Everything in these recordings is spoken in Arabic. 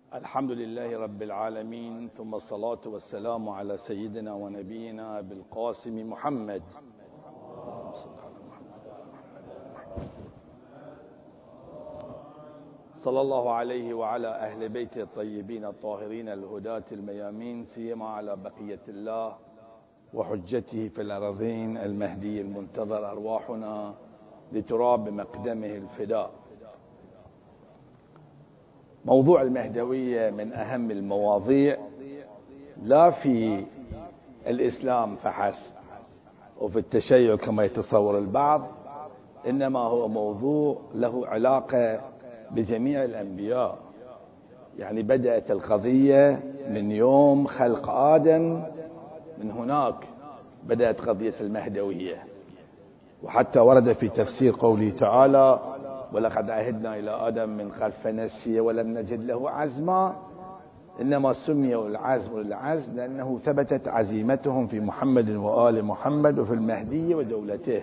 الحمد لله رب العالمين، ثم الصلاة والسلام على سيدنا ونبينا أبي القاسم محمد صلى الله عليه وعلى أهل بيته الطيبين الطاهرين الهداة الميامين، سيما على بقية الله وحجته في الأرضين المهدي المنتظر، أرواحنا لتراب مقدمه الفداء. موضوع المهدوية من أهم المواضيع، لا في الإسلام فحسب وفي التشيع كما يتصور البعض، إنما هو موضوع له علاقة بجميع الأنبياء. يعني بدأت القضية من يوم خلق آدم، من هناك بدأت قضية المهدوية. وحتى ورد في تفسير قوله تعالى: ولقد عهدنا إلى آدم من قبل فنسي ولم نجد له عزما. إنما سمي العزم للعزم لأنه ثبتت عزيمتهم في محمد وآل محمد وفي المهدي ودولته.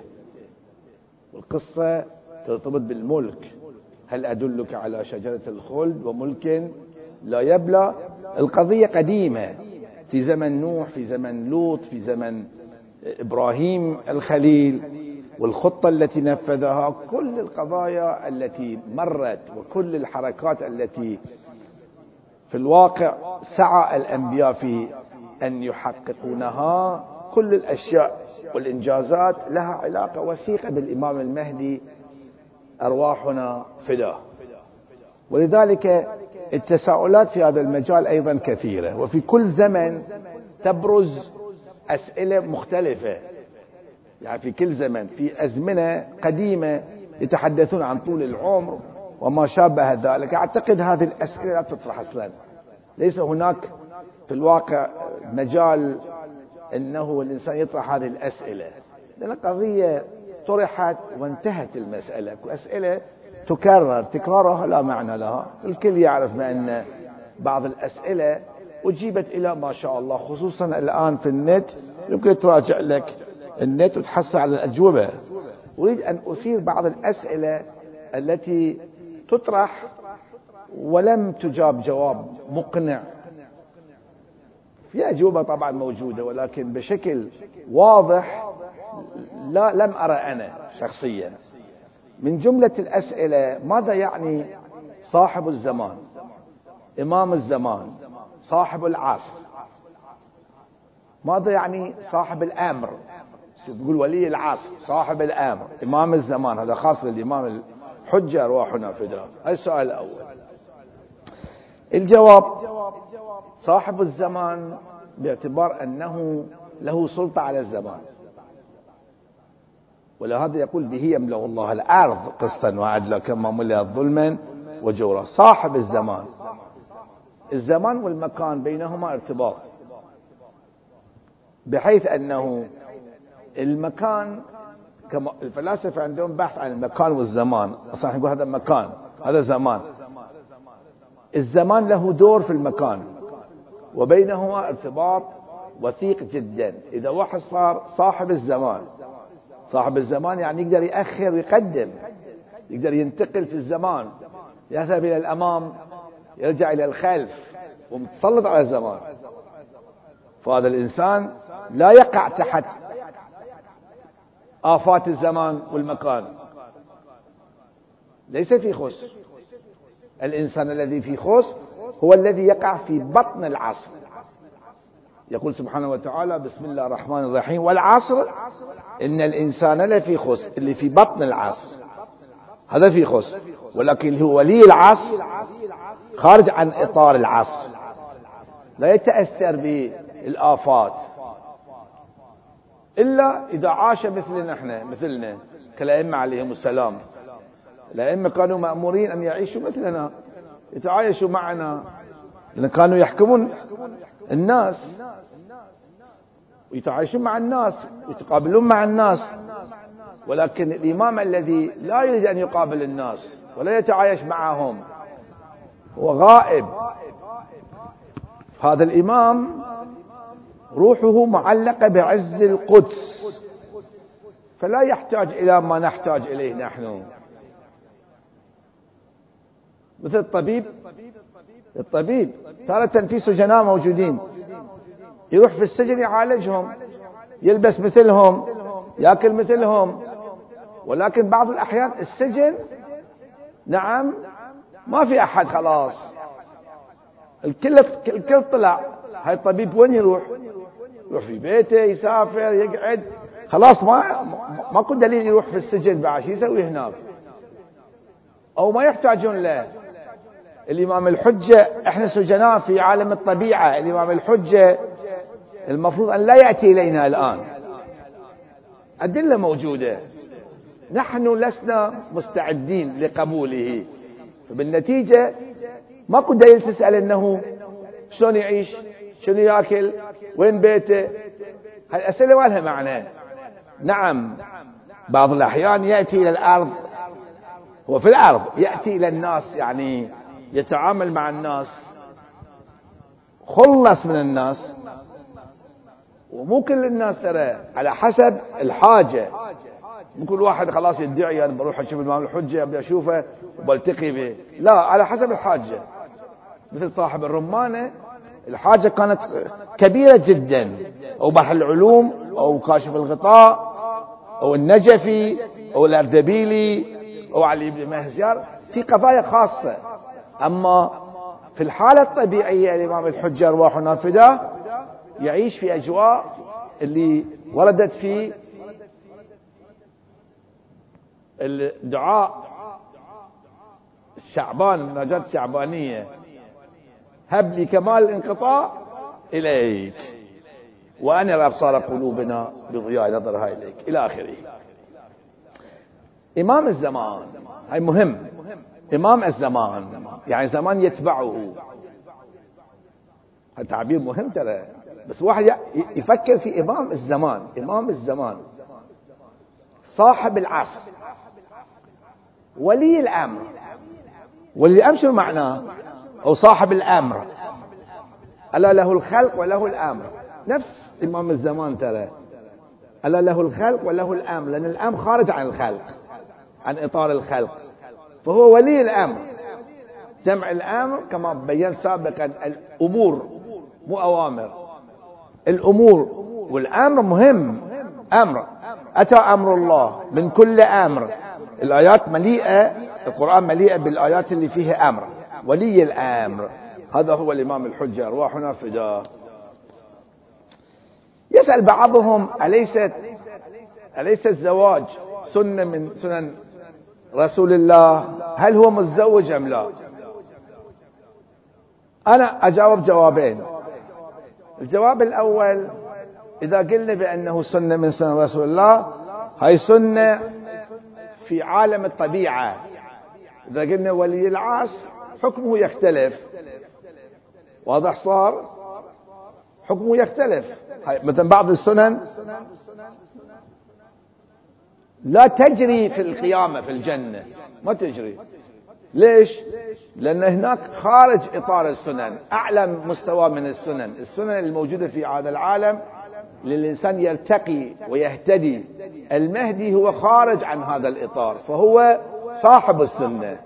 والقصة ترتبط بالملك: هل أدلك على شجرة الخلد وملك لا يبلى؟ القضية قديمة، في زمن نوح، في زمن لوط، في زمن إبراهيم الخليل، والخطة التي نفذها، كل القضايا التي مرت وكل الحركات التي في الواقع سعى الأنبياء في أن يحققونها، كل الأشياء والإنجازات لها علاقة وثيقة بالإمام المهدي، أرواحنا فداه. ولذلك التساؤلات في هذا المجال أيضا كثيرة، وفي كل زمن تبرز أسئلة مختلفة. يعني في كل زمن، في أزمنة قديمة يتحدثون عن طول العمر وما شابه ذلك. أعتقد هذه الأسئلة لا تطرح أصلا، ليس هناك في الواقع مجال أنه الإنسان يطرح هذه الأسئلة، لأن القضية طرحت وانتهت المسألة. أسئلة تكرر، تكرارها لا معنى لها. الكل يعرف بأن بعض الأسئلة أجيبت إلى ما شاء الله، خصوصا الآن في النت يمكن تراجع لك النت وتحصل على الأجوبة. أريد أن أثير بعض الأسئلة التي تطرح ولم تجاب جواب مقنع. في أجوبة طبعا موجودة، ولكن بشكل واضح لم أرى أنا شخصيا. من جملة الأسئلة: ماذا يعني صاحب الزمان، إمام الزمان، صاحب العصر؟ ماذا يعني صاحب الأمر؟ يقول ولي العصر، صاحب الأمر، إمام الزمان، هذا خاص للإمام الحجة، أرواحنا فداه. هذا السؤال الأول. الجواب: صاحب الزمان باعتبار أنه له سلطة على الزمان، ولهذا يقول: به يملأ الله الأرض قسطا وعدلا كما ملئت ظلما وجورا. صاحب الزمان، الزمان والمكان بينهما ارتباط، بحيث أنه المكان، كما الفلاسفة عندهم بحث عن المكان والزمان، أصلا نقول هذا مكان، هذا زمان. الزمان له دور في المكان، وبينهما ارتباط وثيق جدا. إذا واحد صار صاحب الزمان، صاحب الزمان يعني يقدر يأخر ويقدم، يقدر ينتقل في الزمان، يذهب إلى الأمام، يرجع إلى الخلف، ومتسلط على الزمان. فهذا الإنسان لا يقع تحت آفات الزمان والمكان، ليس في خسر. الإنسان الذي في خسر هو الذي يقع في بطن العصر. يقول سبحانه وتعالى: بسم الله الرحمن الرحيم: والعصر إن الإنسان لفي خسر. اللي في بطن العصر هذا في خسر، ولكن هو ولي العصر خارج عن إطار العصر، لا يتأثر بالآفات إلا إذا عاش مثلنا احنا، مثلنا كالأئمة عليهم السلام. الأئمة كانوا مأمورين أن يعيشوا مثلنا، يتعايشوا معنا، لأن كانوا يحكمون الناس ويتعايشون مع الناس ويتقابلون مع الناس. ولكن الإمام الذي لا يريد أن يقابل الناس ولا يتعايش معهم هو غائب. هذا الإمام روحه معلقة بعز القدس، فلا يحتاج إلى ما نحتاج إليه نحن. مثل الطبيب الطبيب تارة في سجناء موجودين يروح في السجن يعالجهم، يلبس مثلهم، يأكل مثلهم، ولكن بعض الأحيان السجن نعم ما في أحد، خلاص الكل طلع. هاي الطبيب وين يروح في بيته، يسافر، يقعد، خلاص ماكو دليل يروح في السجن بعد شو يسوي هناك، أو ما يحتاجون له. الإمام الحجة، احنا سجناء في عالم الطبيعة، الإمام الحجة المفروض أن لا يأتي إلينا الآن، أدلة موجودة، نحن لسنا مستعدين لقبوله، فبالنتيجة ماكو دليل تسأل انه شلون يعيش، شنو ياكل، وين بيته، هالأسئلة ما لها معنى. نعم بعض الأحيان يأتي إلى الأرض، هو في الأرض يأتي إلى الناس، يعني يتعامل مع الناس، خلص من الناس، ومو كل الناس ترى، على حسب الحاجة. مو كل واحد خلاص يدعي أنا بروح أشوف الإمام الحجة أبي أشوفه وبلتقي به، لا، على حسب الحاجة. مثل صاحب الرمانة الحاجة كانت كبيرة جدا، أو بحر العلوم، أو كاشف الغطاء، أو النجفي، أو الأردبيلي، أو علي بن مهزيار، في قضايا خاصة. أما في الحالة الطبيعية الإمام الحجة أرواح نافذة يعيش في أجواء اللي وردت في الدعاء الشعبان، نجاة شعبانية، هب لي كمال الانقطاع إليك وأنر أبصار قلوبنا بضياء نظرها إليك إلى آخره. إمام الزمان، هاي مهم، إمام الزمان يعني زمان يتبعه، هذا تعبير مهم ترى، بس واحد يفكر في إمام الزمان. إمام الزمان صاحب العصر، ولي الأمر. ولي الأمر شو معناه؟ أو صاحب الأمر، ألا له الخلق وله الأمر، نفس إمام الزمان ترى، ألا له الخلق وله الأمر، لأن الأمر خارج عن الخلق، عن إطار الخلق، فهو ولي الأمر. جمع الأمر كما بيّن سابقا، الأمور مو أوامر، الأمور، والأمر مهم. أمر، أتى أمر الله من كل أمر. الآيات مليئة، القرآن مليئة بالآيات اللي فيها أمر. ولي الأمر هذا هو الإمام الحجة أرواحنا فداه. يسأل بعضهم أليس الزواج سنة من سنن رسول الله؟ هل هو متزوج أم لا؟ أنا أجاوب جوابين. الجواب الأول، إذا قلنا بأنه سنة من سنن رسول الله، هاي سنة في عالم الطبيعة. إذا قلنا ولي العصر حكمه يختلف، واضح صار؟ حكمه يختلف. مثلا بعض السنن لا تجري في القيامة في الجنة، ما تجري. ليش؟ لأن هناك خارج إطار السنن، أعلى مستوى من السنن. السنن الموجودة في هذا العالم للإنسان يلتقي ويهتدي، المهدي هو خارج عن هذا الإطار، فهو صاحب السنة،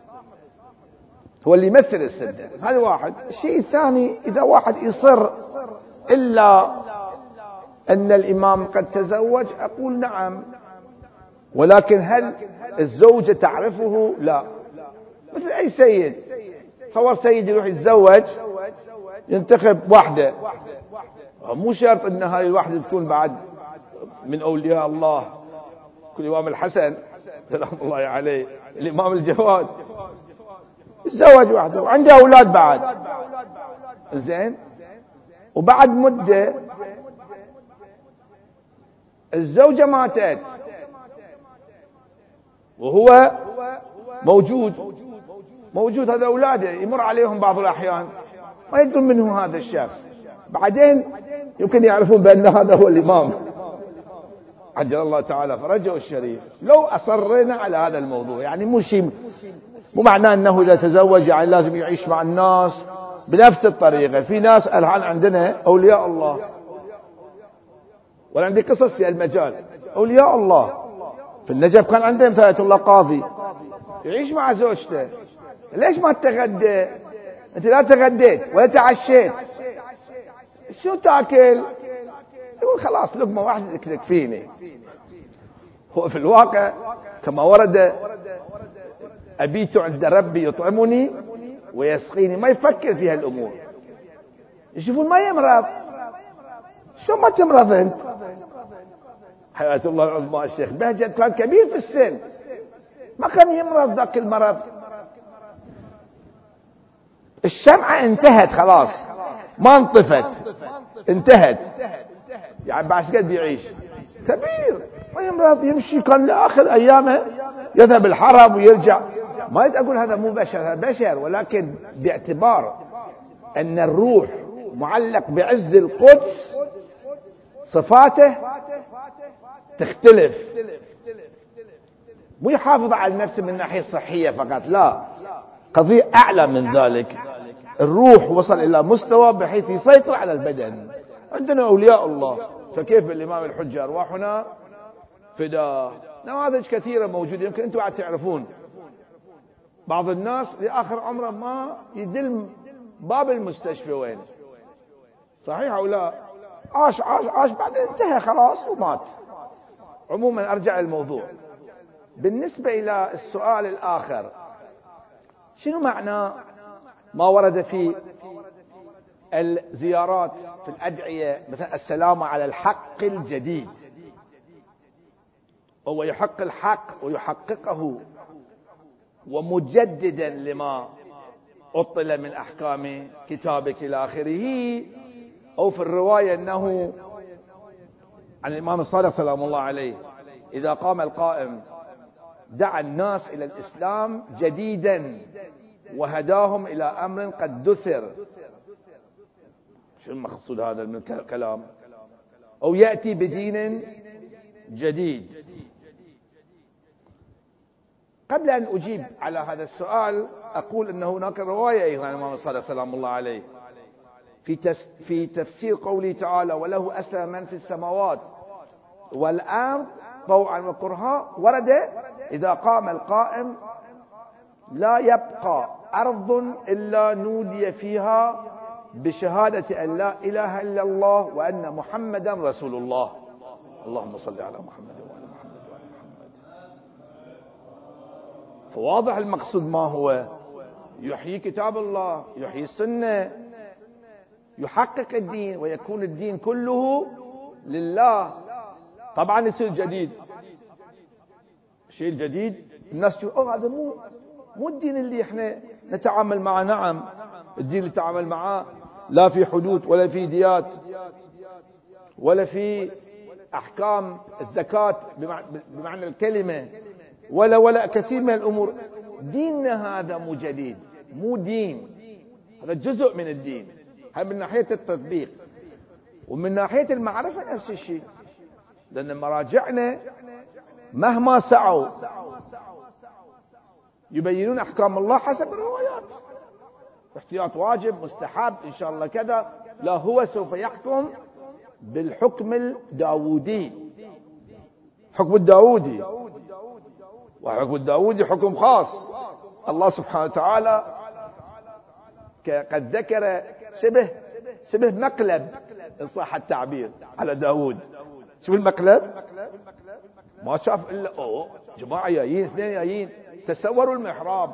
هو اللي يمثل السنة. هذا واحد. الشيء الثاني، إذا واحد يصر إلا أن الإمام قد تزوج، أقول نعم، ولكن هل الزوجة تعرفه؟ لا. مثل أي سيد، تصور سيد يروح يتزوج، ينتخب واحدة، مو شرط أن هاي الواحدة تكون بعد من أولياء الله. الإمام الحسن سلام الله عليه، الإمام الجواد، تزوج واحدة وعنده أولاد بعد، زين، وبعد مدة الزوجة ماتت وهو موجود هذا أولاده، يمر عليهم بعض الأحيان ما يدرون منه هذا الشخص، بعدين يمكن يعرفون بأن هذا هو الإمام عجل الله تعالى فرجه الشريف. لو أصرنا على هذا الموضوع، يعني مو معناه أنه إذا تزوج يعني لازم يعيش مع الناس بنفس الطريقة. في ناس الآن عندنا أولياء الله، وأنا عندي قصص في المجال. أولياء الله في النجف كان عندهم ثلاثة الله قاضي يعيش مع زوجته، ليش ما تغدى؟ انت لا تغديت ولا تعشيت، شو تاكل؟ يقول خلاص لقمة واحدة تكفيني. هو في الواقع كما ورد أبيت عند ربي يطعمني ويسقيني، ما يفكر في هالأمور. يشوفون ما يمرض، شو ما تمرض انت؟ حياة الله العظمى الشيخ بهجت كان كبير في السن، ما كان يمرض ذاك المرض. الشمعة انتهت خلاص، ما انطفت، انتهت، يعني بعد قد بيعيش كبير ما يمرض، يمشي. كان لآخر أيامه يذهب الحرم ويرجع. ما أقول هذا مو بشر، هذا بشر، ولكن باعتبار أن الروح معلق بعز القدس صفاته تختلف. مو يحافظ على نفسه من الناحية الصحية فقط، لا، قضية أعلى من ذلك. الروح وصل إلى مستوى بحيث يسيطر على البدن. عندنا أولياء الله، فكيف الإمام الحجة أرواحنا فداه. نماذج كثيرة موجودة، يمكن أنتم بعد تعرفون. بعض الناس لآخر عمره ما يدل باب المستشفى وين، صحيح أو لا؟ عاش بعدين انتهى خلاص ومات. عموما أرجع الموضوع. بالنسبة إلى السؤال الآخر، شنو معنى ما ورد في الزيارات في الأدعية، مثلا السلام على الحق الجديد؟ هو يحق الحق ويحققه ومجددا لما أطل من أحكام كتابك إلى آخره، أو في الرواية أنه عن الإمام الصادق سلام الله عليه إذا قام القائم دعا الناس إلى الإسلام جديدا وهداهم إلى أمر قد دثر. شو المقصود هذا من الكلام؟ أو يأتي بدين جديد. قبل أن أجيب على هذا السؤال أقول أن هناك رواية أيضا عن الإمام الصادق سلام الله عليه في تفسير قوله تعالى وله أسلم من في السماوات والأرض طوعا وكرها، ورد إذا قام القائم لا يبقى أرض إلا نودي فيها بشهادة أن لا إله إلا الله وأن محمدا رسول الله. اللهم صل على محمد وعلى محمد وعلى محمد. فواضح المقصود ما هو؟ يحيي كتاب الله، يحيي السنة، يحقق الدين ويكون الدين كله لله. طبعا يصير جديد، شيء الجديد الناس تقول هذا مو الدين اللي احنا نتعامل معه. نعم، الدين اللي نتعامل معه لا في حدود ولا في ديات ولا في احكام الزكاة بمعنى الكلمة ولا كثير من الامور. ديننا هذا مو جديد، مو دين، هذا جزء من الدين. هذا من ناحية التطبيق، ومن ناحية المعرفة نفس الشيء. لأن مراجعنا مهما سعوا يبينون أحكام الله حسب الروايات. احتياط واجب، مستحب، إن شاء الله كذا. لا، هو سوف يحكم بالحكم الداودي، حكم الداودي. وحكم الداودي حكم خاص. الله سبحانه وتعالى قد ذكر شبه مقلب إن صح التعبير على داود. شوف المقلب، ما شاف إلا جماعة جايين، اثنين جايين، تصوروا المحراب،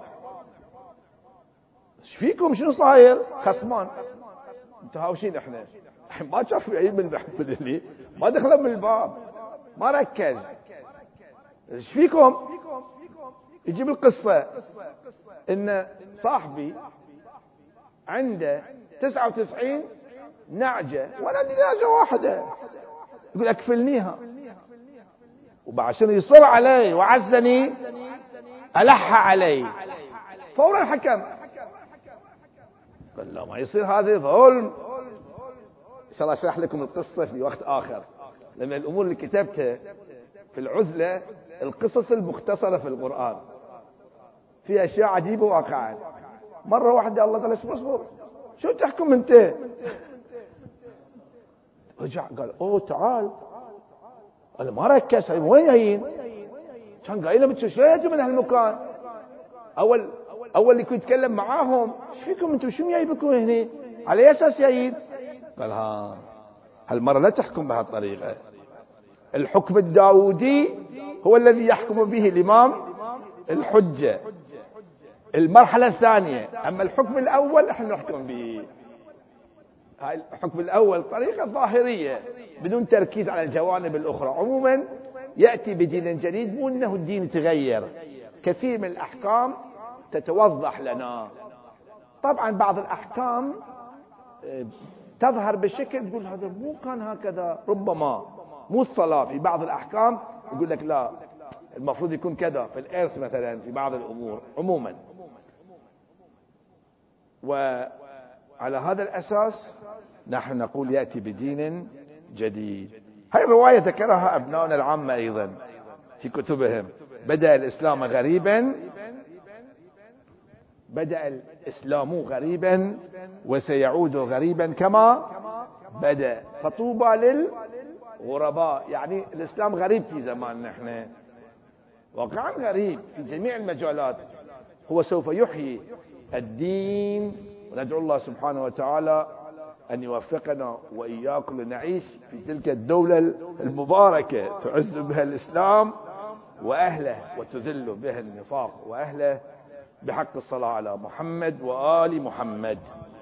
ايش فيكم؟ شنو صاير؟ خصمان متهاوشين احنا، ما شافوا جايين من اللي ما دخلوا من الباب، ما ركز. ايش فيكم؟ يجيب القصة ان صاحبي عنده 99 نعجة وانا عندي نعجة واحدة، يقول اكفلنيها. وبعد شنو يصر علي وعزني ألح علي، فورا حكم. قال لا، ما يصير، هذا ظلم. ان شاء الله اشرح لكم القصة في وقت اخر، لان الامور اللي كتبتها في العزلة القصص المختصرة في القرآن في اشياء عجيبة واقعا. مرة واحدة الله قال اصبر، شو تحكم انت؟ رجع قال تعال. قال ما ركز، وين جايين؟ كان قايل له شلون من هالمكان؟ أول اللي يكون يتكلم معاهم: ايش فيكم انتم؟ شو جايبكم هنا؟ على أساس جايين؟ قال: هالمرة لا تحكم بهالطريقة. الحكم الداودي هو الذي يحكم به الإمام الحجة. المرحلة الثانية، أما الحكم الأول احنا نحكم به. هاي الحكم الأول طريقة ظاهرية بدون تركيز على الجوانب الأخرى. عموما يأتي بدين جديد، مو أنه الدين تغير، كثير من الأحكام تتوضح لنا. طبعا بعض الأحكام تظهر بشكل تقول هذا مو كان هكذا، ربما مو الصلاة في بعض الأحكام يقول لك لا المفروض يكون كذا، في الإرث مثلا، في بعض الأمور. عموما وعلى هذا الأساس نحن نقول يأتي بدين جديد. هاي الرواية ذكرها أبنائنا العامة أيضا في كتبهم: بدأ الإسلام غريبا وسيعود غريبا كما بدأ، فطوبى للغرباء. يعني الإسلام غريب في زمان نحن، واقعا غريب في جميع المجالات. هو سوف يحيي الدين، وندعو الله سبحانه وتعالى أن يوفقنا وإياكم لنعيش في تلك الدولة المباركة تعز بها الإسلام وأهله وتذل بها النفاق وأهله، بحق الصلاة على محمد وآل محمد.